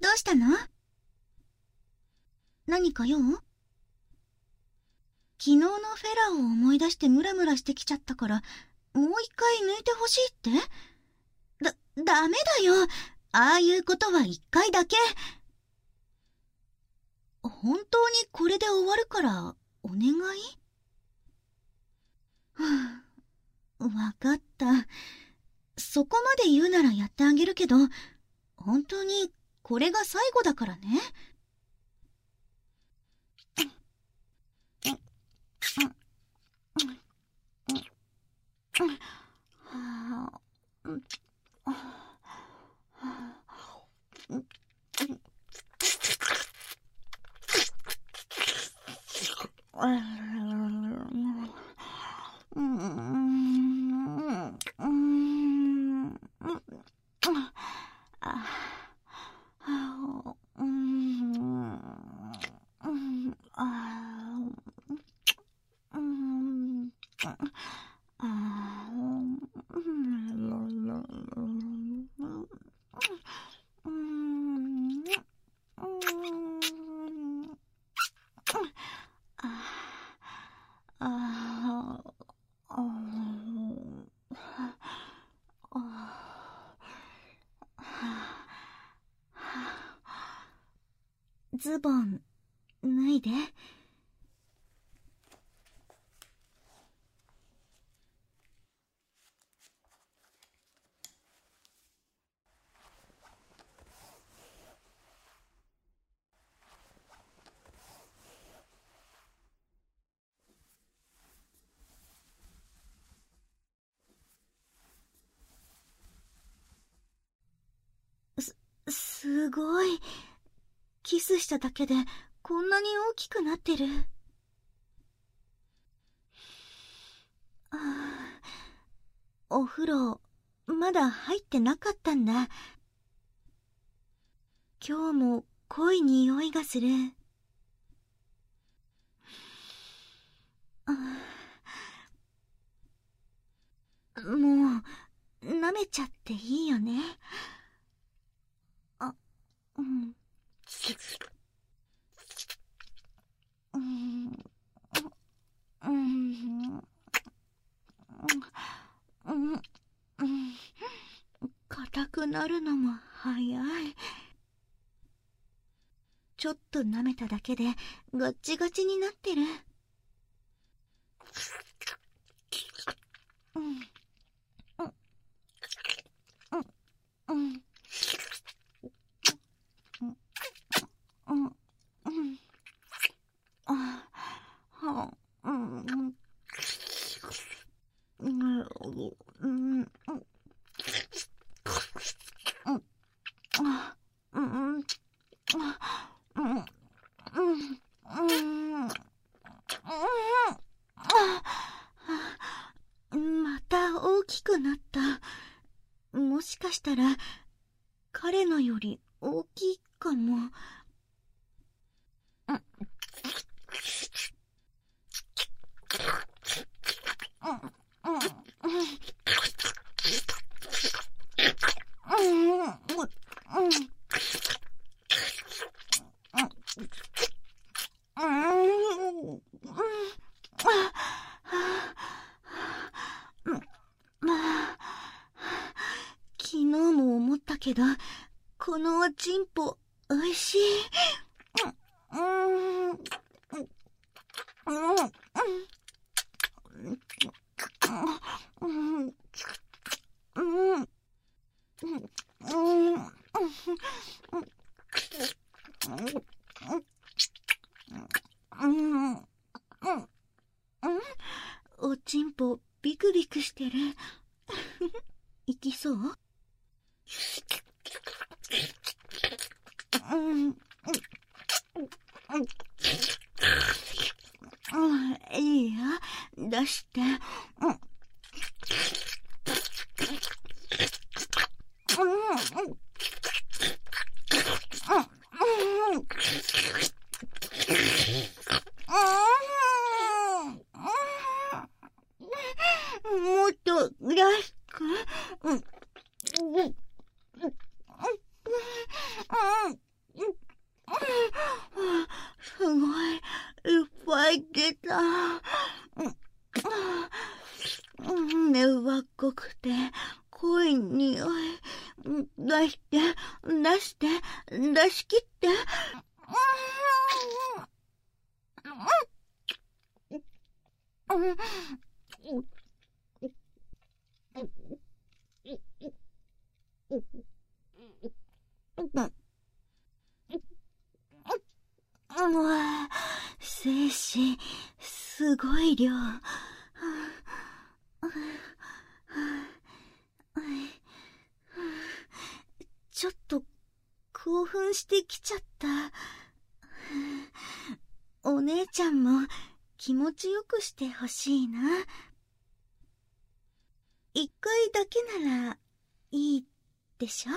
どうしたの？何か用？昨日のフェラを思い出してムラムラしてきちゃったから、もう一回抜いてほしいって？ダメだよ。ああいうことは一回だけ。本当にこれで終わるから、お願い？はあ、わかった。そこまで言うならやってあげるけど、本当にこれが最後だからね。ズボン脱いで。すごい。キスしただけでこんなに大きくなってる。お風呂まだ入ってなかったんだ。今日も濃い匂いがする。もう舐めちゃっていいよね。硬くなるのも早い。ちょっと舐めただけでガッチガチになってる。また大きくなった。もしかしたら彼のより大きいかも。昨日も思ったけど、このおちんぽおいしい。おちんぽビクビクしてる。いきそう？いいよ、出して。もっと出して。 いてた。粘っこくて、濃い匂い。出して、出し切って。精子、すごい量。ちょっと興奮してきちゃった。お姉ちゃんも気持ちよくしてほしいな。一回だけならいいでしょ？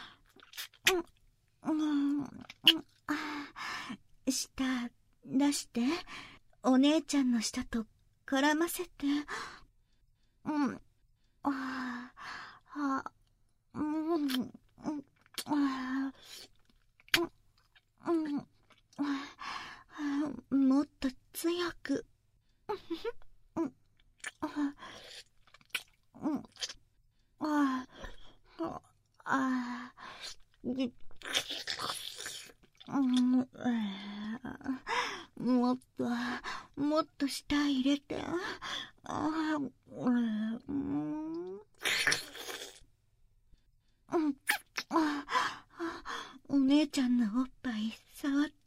舌出して、お姉ちゃんの舌と絡ませて。もっと強く。もっと舌入れて。お姉ちゃんのおっぱい触って。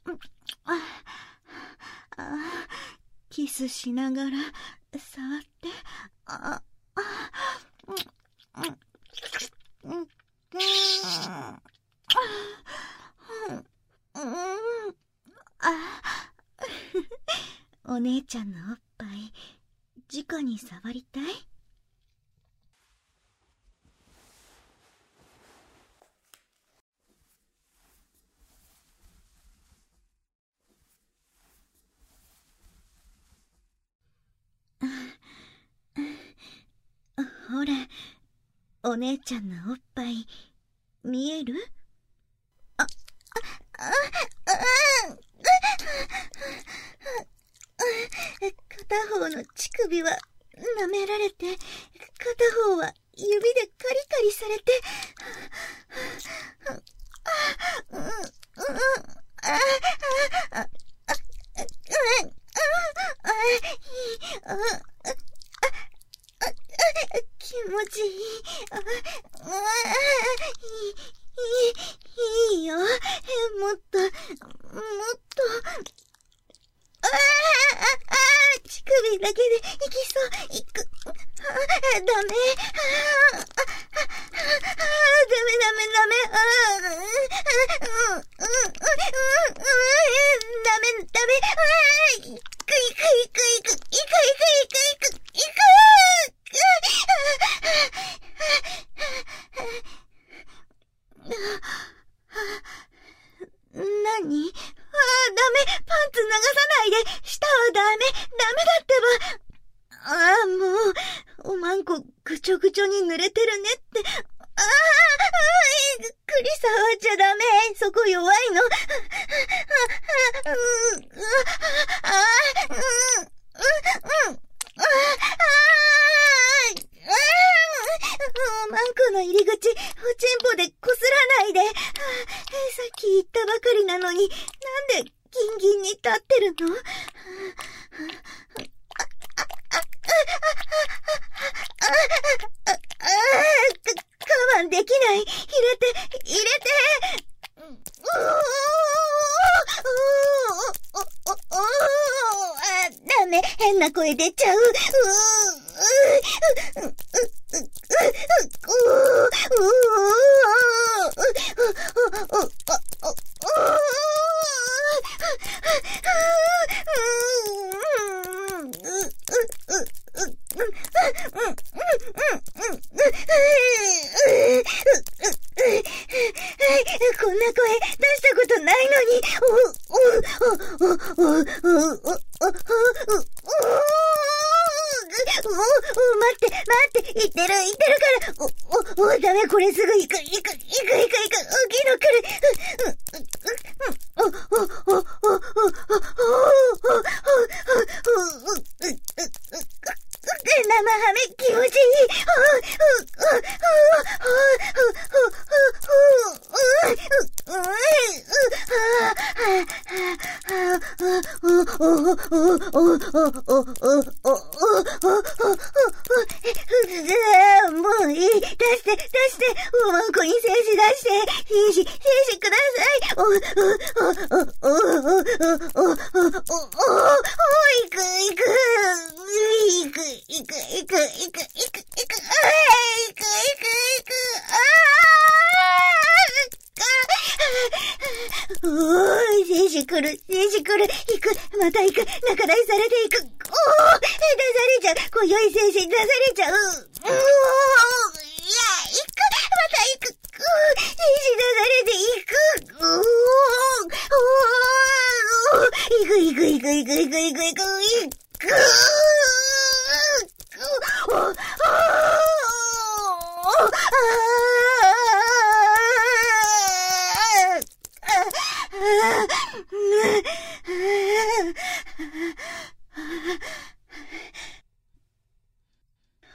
キスしながら触って。お姉ちゃんのおっぱい、直に触りたい？ほら、お姉ちゃんのおっぱい、見える？片方の乳首は舐められて、片方は指でカリカリされて、気持ちいい。いいよ。もっと。乳首だけでいきそう。ダメ。ダメ。何？ダメ。パンツ流さないで。下はダメだってば。もう、おまんこぐちょぐちょに濡れてるねって。クリ触っちゃダメ。そこ弱いの。おまんこの入り口、おちんぽでこすらないで。さっき言ったばかりなのに、なんでギンギンに立ってるの？我慢できない。入れて。ダメ。変な声出ちゃう。こんな声出したことないのに。待って、言ってるから。ダメ、これすぐ行く。大きいの来る。 もういい。出して。おまんこに精子出して。精子ください。行く。精子来る。行く。また行く。仲代されていく。出されちゃう。今宵精子出されちゃう。いや、行く。また行く。精子出されて行く。行く。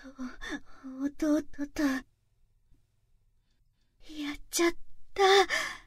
弟と、やっちゃった。